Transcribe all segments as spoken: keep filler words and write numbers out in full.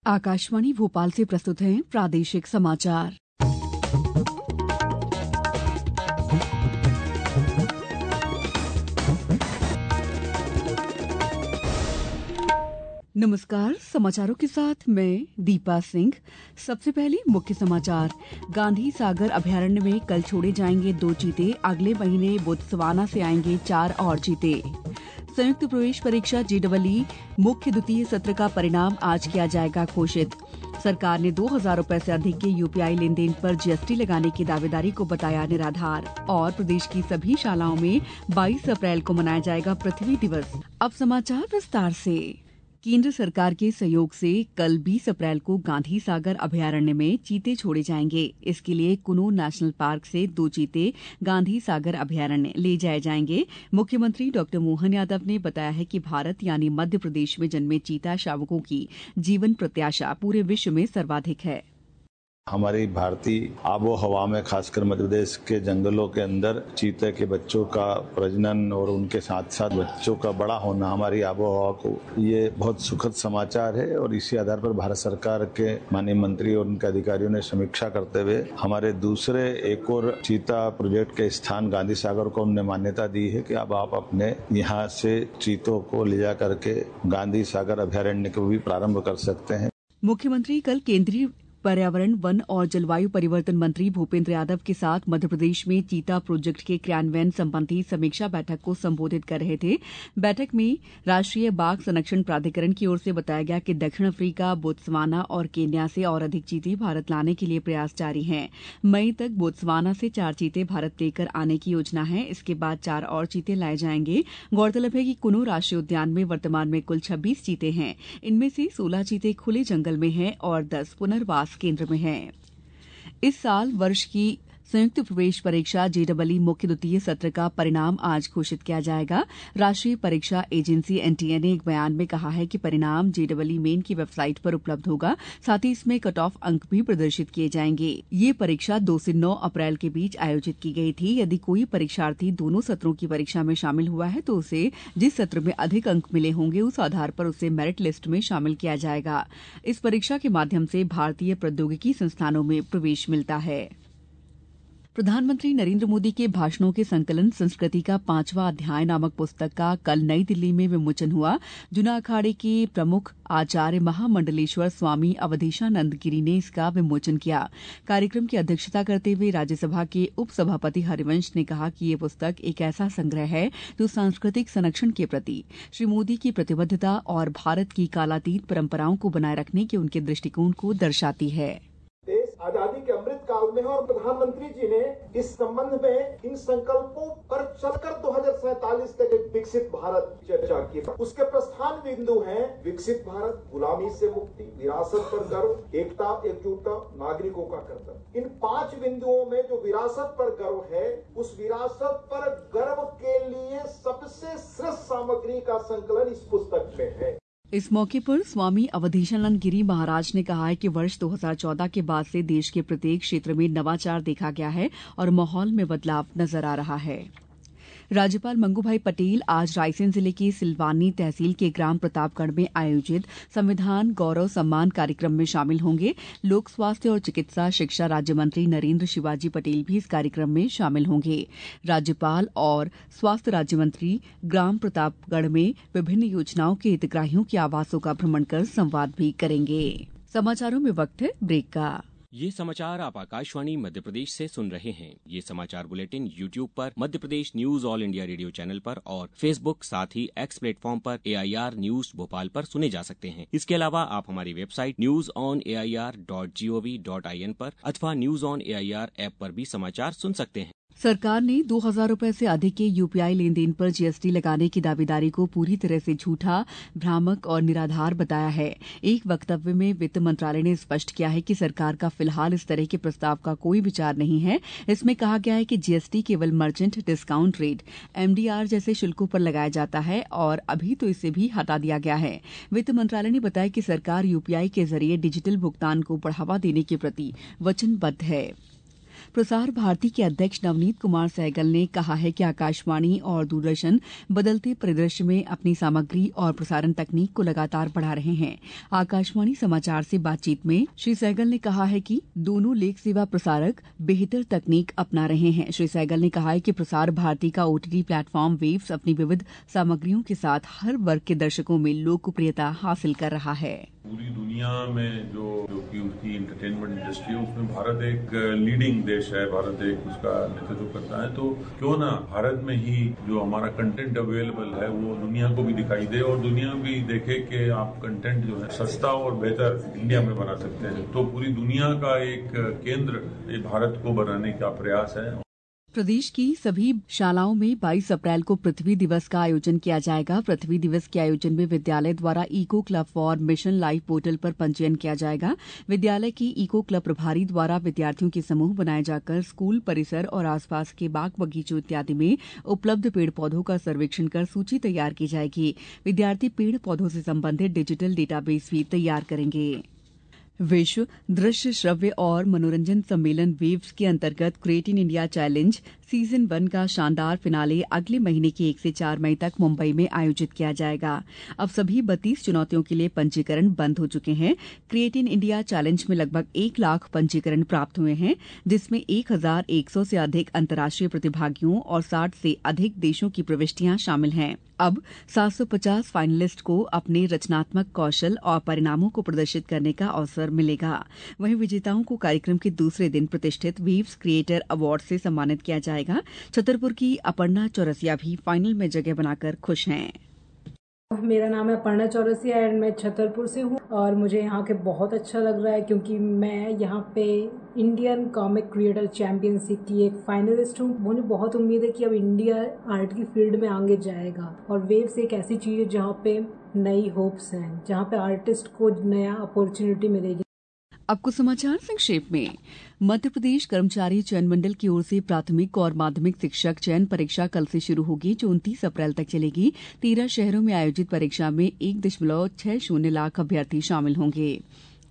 आकाशवाणी भोपाल से प्रस्तुत हैं प्रादेशिक समाचार। नमस्कार, समाचारों के साथ मैं दीपा सिंह। सबसे पहले मुख्य समाचार। गांधी सागर अभयारण्य में कल छोड़े जाएंगे दो चीते। अगले महीने बोत्सवाना से आएंगे चार और चीते। संयुक्त प्रवेश परीक्षा जेईई मुख्य द्वितीय सत्र का परिणाम आज किया जाएगा घोषित। सरकार ने दो हजार रुपए से अधिक के यूपीआई लेन देन पर जीएसटी लगाने की दावेदारी को बताया निराधार। और प्रदेश की सभी शालाओं में बाईस अप्रैल को मनाया जाएगा पृथ्वी दिवस। अब समाचार विस्तार से। केंद्र सरकार के सहयोग से कल बीस अप्रैल को गांधी सागर अभयारण्य में चीते छोड़े जाएंगे। इसके लिए कुनो नेशनल पार्क से दो चीते गांधी सागर अभयारण्य ले जाए जाएंगे। मुख्यमंत्री डॉक्टर मोहन यादव ने बताया है कि भारत यानी मध्य प्रदेश में जन्मे चीता शावकों की जीवन प्रत्याशा पूरे विश्व में सर्वाधिक है। हमारी भारतीय आबो हवा में खासकर मध्य प्रदेश के जंगलों के अंदर चीते के बच्चों का प्रजनन और उनके साथ साथ बच्चों का बड़ा होना हमारी आबो हवा को ये बहुत सुखद समाचार है। और इसी आधार पर भारत सरकार के माननीय मंत्री और उनके अधिकारियों ने समीक्षा करते हुए हमारे दूसरे एक और चीता प्रोजेक्ट के स्थान गांधी सागर को उन्होंने मान्यता दी है कि अब आप अपने यहाँ से चीतों को ले जा करके गांधी सागर अभयारण्य को भी प्रारंभ कर सकते हैं। मुख्यमंत्री कल केंद्रीय पर्यावरण, वन और जलवायु परिवर्तन मंत्री भूपेंद्र यादव के साथ मध्यप्रदेश में चीता प्रोजेक्ट के क्रियान्वयन संबंधी समीक्षा बैठक को संबोधित कर रहे थे। बैठक में राष्ट्रीय बाघ संरक्षण प्राधिकरण की ओर से बताया गया कि दक्षिण अफ्रीका, बोत्सवाना और केन्या से और अधिक चीते भारत लाने के लिए प्रयास जारी हैं। मई तक बोत्सवाना से चार चीते भारत लेकर आने की योजना है। इसके बाद चार और चीते लाए जाएंगे। गौरतलब है कि कुनो राष्ट्रीय उद्यान में वर्तमान में कुल छब्बीस चीते हैं। इनमें से सोलह चीते खुले जंगल में हैं और दस पुनर्वास केंद्र में है। इस साल वर्ष की संयुक्त प्रवेश परीक्षा जेईई मुख्य द्वितीय सत्र का परिणाम आज घोषित किया जाएगा। राष्ट्रीय परीक्षा एजेंसी एनटीए ने एक बयान में कहा है कि परिणाम जेईई मेन की वेबसाइट पर उपलब्ध होगा। साथ ही इसमें कट ऑफ अंक भी प्रदर्शित किए जाएंगे। ये परीक्षा दो से नौ अप्रैल के बीच आयोजित की गई थी। यदि कोई परीक्षार्थी दोनों सत्रों की परीक्षा में शामिल हुआ है तो उसे जिस सत्र में अधिक अंक मिले होंगे उस आधार पर उसे मेरिट लिस्ट में शामिल किया जाएगा। इस परीक्षा के माध्यम से भारतीय प्रौद्योगिकी संस्थानों में प्रवेश मिलता है। प्रधानमंत्री नरेंद्र मोदी के भाषणों के संकलन संस्कृति का पांचवा अध्याय नामक पुस्तक का कल नई दिल्ली में विमोचन हुआ। जुना अखाड़े के प्रमुख आचार्य महामंडलेश्वर स्वामी अवधेशानंद गिरी ने इसका विमोचन किया। कार्यक्रम की अध्यक्षता करते हुए राज्यसभा के उपसभापति हरिवंश ने कहा कि ये पुस्तक एक ऐसा संग्रह है जो सांस्कृतिक संरक्षण के प्रति श्री मोदी की प्रतिबद्धता और भारत की कालातीत परंपराओं को बनाए रखने के उनके दृष्टिकोण को दर्शाती है। आजादी के अमृत काल में है और प्रधानमंत्री जी ने इस संबंध में इन संकल्पों पर चलकर दो हजार सैतालीस तक एक विकसित भारत चर्चा की। उसके प्रस्थान बिंदु हैं विकसित भारत, गुलामी से मुक्ति, विरासत पर गर्व, एकता एकजुटता, नागरिकों का कर्तव्य। इन पांच बिंदुओं में जो विरासत पर गर्व है, उस विरासत पर गर्व के लिए सबसे श्रेष्ठ सामग्री का संकलन इस पुस्तक में है। इस मौके पर स्वामी अवधेशानंद गिरी महाराज ने कहा है कि वर्ष दो हजार चौदह के बाद से देश के प्रत्येक क्षेत्र में नवाचार देखा गया है और माहौल में बदलाव नजर आ रहा है। राज्यपाल मंगू भाई पटेल आज रायसेन जिले की सिलवानी तहसील के ग्राम प्रतापगढ़ में आयोजित संविधान गौरव सम्मान कार्यक्रम में शामिल होंगे। लोक स्वास्थ्य और चिकित्सा शिक्षा राज्य मंत्री नरेंद्र शिवाजी पटेल भी इस कार्यक्रम में शामिल होंगे। राज्यपाल और स्वास्थ्य राज्य मंत्री ग्राम प्रतापगढ़ में विभिन्न योजनाओं के हितग्राहियों के आवासों का भ्रमण कर संवाद भी करेंगे। समाचारों में वक्त है ब्रेक का। ये समाचार आप आकाशवाणी मध्य प्रदेश से सुन रहे हैं। ये समाचार बुलेटिन यूट्यूब पर Madhya Pradesh news all India radio channel पर और फेसबुक साथ ही एक्स प्लेटफॉर्म पर A I R news Bhopal पर सुने जा सकते हैं। इसके अलावा आप हमारी website news on A I R dot G O V dot I N पर अथवा news on A I R app पर भी समाचार सुन सकते हैं। सरकार ने दो हजार रुपए से अधिक के यूपीआई लेन देन पर जीएसटी लगाने की दावेदारी को पूरी तरह से झूठा, भ्रामक और निराधार बताया है। एक वक्तव्य में वित्त मंत्रालय ने स्पष्ट किया है कि सरकार का फिलहाल इस तरह के प्रस्ताव का कोई विचार नहीं है। इसमें कहा गया है कि जीएसटी केवल मर्चेंट डिस्काउंट रेट एमडीआर जैसे शुल्कों पर लगाया जाता है और अभी तो इसे भी हटा दिया गया है। वित्त मंत्रालय ने बताया कि सरकार यूपीआई के जरिए डिजिटल भुगतान को बढ़ावा देने के प्रति वचनबद्ध है। प्रसार भारती के अध्यक्ष नवनीत कुमार सहगल ने कहा है कि आकाशवाणी और दूरदर्शन बदलते परिदृश्य में अपनी सामग्री और प्रसारण तकनीक को लगातार बढ़ा रहे हैं। आकाशवाणी समाचार से बातचीत में श्री सहगल ने कहा है कि दोनों लेख सेवा प्रसारक बेहतर तकनीक अपना रहे हैं। श्री सहगल ने कहा है कि प्रसार भारती का ओटीटी प्लेटफॉर्म वेव्स अपनी विविध सामग्रियों के साथ हर वर्ग के दर्शकों में लोकप्रियता हासिल कर रहा है। पूरी दुनिया में जो जो कि उसकी एंटरटेनमेंट इंडस्ट्री है उसमें भारत एक लीडिंग देश है, भारत एक उसका नेतृत्व करता है। तो क्यों ना भारत में ही जो हमारा कंटेंट अवेलेबल है वो दुनिया को भी दिखाई दे और दुनिया भी देखे कि आप कंटेंट जो है सस्ता और बेहतर इंडिया में बना सकते हैं। तो पूरी दुनिया का एक केंद्र भारत को बनाने का प्रयास है। प्रदेश की सभी शालाओं में बाईस अप्रैल को पृथ्वी दिवस का आयोजन किया जाएगा। पृथ्वी दिवस के आयोजन में विद्यालय द्वारा eco club for mission life portal पर पंजीयन किया जाएगा। विद्यालय की इको क्लब प्रभारी द्वारा विद्यार्थियों के समूह बनाए जाकर स्कूल परिसर और आसपास के बाग बगीचों इत्यादि में उपलब्ध पेड़ पौधों का सर्वेक्षण कर सूची तैयार की जाएगी। विद्यार्थी पेड़ पौधों से संबंधित डिजिटल डेटाबेस भी तैयार करेंगे। विश्व दृश्य श्रव्य और मनोरंजन सम्मेलन वेव्स के अंतर्गत create in India challenge season one का शानदार फिनाले अगले महीने की एक से चार मई तक मुंबई में आयोजित किया जाएगा। अब सभी बत्तीस चुनौतियों के लिए पंजीकरण बंद हो चुके हैं। क्रिएट इन इंडिया चैलेंज में लगभग एक लाख पंजीकरण प्राप्त हुए हैं, जिसमें एक हजार एक सौ से अधिक अंतर्राष्ट्रीय प्रतिभागियों और साठ से अधिक देशों की प्रविष्टियां शामिल हैं। अब सात सौ पचास फाइनलिस्ट को अपने रचनात्मक कौशल और परिणामों को प्रदर्शित करने का अवसर मिलेगा। वहीं विजेताओं को कार्यक्रम के दूसरे दिन प्रतिष्ठित वेव्स क्रिएटर अवार्ड से सम्मानित किया जाएगा। छतरपुर की अपर्णा चौरसिया भी फाइनल में जगह बनाकर खुश हैं। मेरा नाम है अपर्णा चौरसिया एंड मैं छतरपुर से हूँ और मुझे यहाँ के बहुत अच्छा लग रहा है क्योंकि मैं यहाँ पे इंडियन कॉमिक क्रिएटर चैंपियनशिप की एक फाइनलिस्ट हूँ। मुझे बहुत उम्मीद है कि अब इंडिया आर्ट की फील्ड में आगे जाएगा और वेव्स एक ऐसी चीज है जहाँ पे नई होप्स हैं, जहाँ पे आर्टिस्ट को नया अपॉर्चुनिटी मिलेगी। अब कुछ समाचार संक्षेप में। मध्य प्रदेश कर्मचारी चयन मंडल की ओर से प्राथमिक और माध्यमिक शिक्षक चयन परीक्षा कल से शुरू होगी, जो उनतीस अप्रैल तक चलेगी। तेरह शहरों में आयोजित परीक्षा में एक दशमलव छह शून्य लाख अभ्यर्थी शामिल होंगे।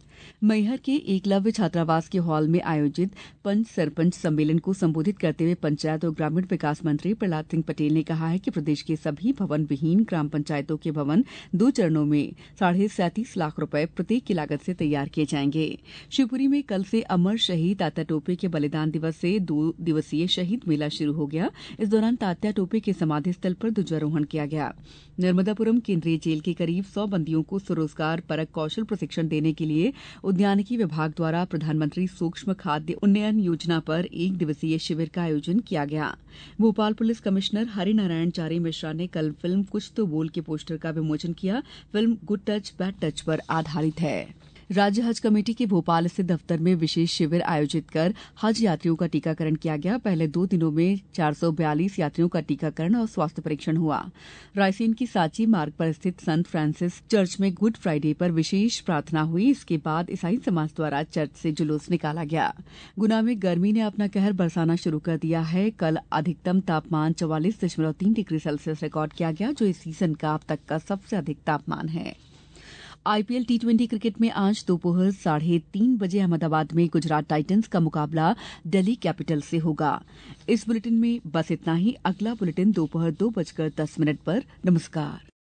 मैहर के एकलव्य छात्रावास के हॉल में आयोजित पंच सरपंच सम्मेलन को संबोधित करते हुए पंचायत और ग्रामीण विकास मंत्री प्रहलाद सिंह पटेल ने कहा है कि प्रदेश के सभी भवन विहीन ग्राम पंचायतों के भवन दो चरणों में साढ़े सैंतीस लाख रुपए प्रत्येक की लागत से तैयार किए जाएंगे। शिवपुरी में कल से अमर शहीद तात्या टोपे के बलिदान दिवस से दो दिवसीय शहीद मेला शुरू हो गया। इस दौरान तात्या टोपे के समाधि स्थल पर ध्वजारोहण किया गया। नर्मदापुरम केंद्रीय जेल के करीब सौ बंदियों को स्वरोजगार परक कौशल प्रशिक्षण देने के लिए उद्यानिकी विभाग द्वारा प्रधानमंत्री सूक्ष्म खाद्य उन्नयन योजना पर एक दिवसीय शिविर का आयोजन किया गया। भोपाल पुलिस कमिश्नर हरिनारायण चारी मिश्रा ने कल फिल्म कुछ तो बोल के पोस्टर का विमोचन किया। Film good touch bad touch पर आधारित है। राज्य हज कमेटी के भोपाल स्थित दफ्तर में विशेष शिविर आयोजित कर हज यात्रियों का टीकाकरण किया गया। पहले दो दिनों में चार सौ बयालीस यात्रियों का टीकाकरण और स्वास्थ्य परीक्षण हुआ। रायसेन की सांची मार्ग पर स्थित संत फ्रांसिस चर्च में गुड फ्राइडे पर विशेष प्रार्थना हुई। इसके बाद ईसाई समाज द्वारा चर्च से जुलूस निकाला गया। गुना में गर्मी ने अपना कहर बरसाना शुरू कर दिया है। कल अधिकतम तापमान चौवालीस दशमलव तीन डिग्री सेल्सियस रिकॉर्ड किया गया, जो इस सीजन का अब तक का सबसे अधिक तापमान है। आईपीएल टी ट्वेंटी क्रिकेट में आज दोपहर साढ़े तीन बजे अहमदाबाद में गुजरात टाइटंस का मुकाबला दिल्ली कैपिटल से होगा। इस बुलेटिन में बस इतना ही। अगला बुलेटिन दोपहर दो बजकर दस मिनट पर। नमस्कार।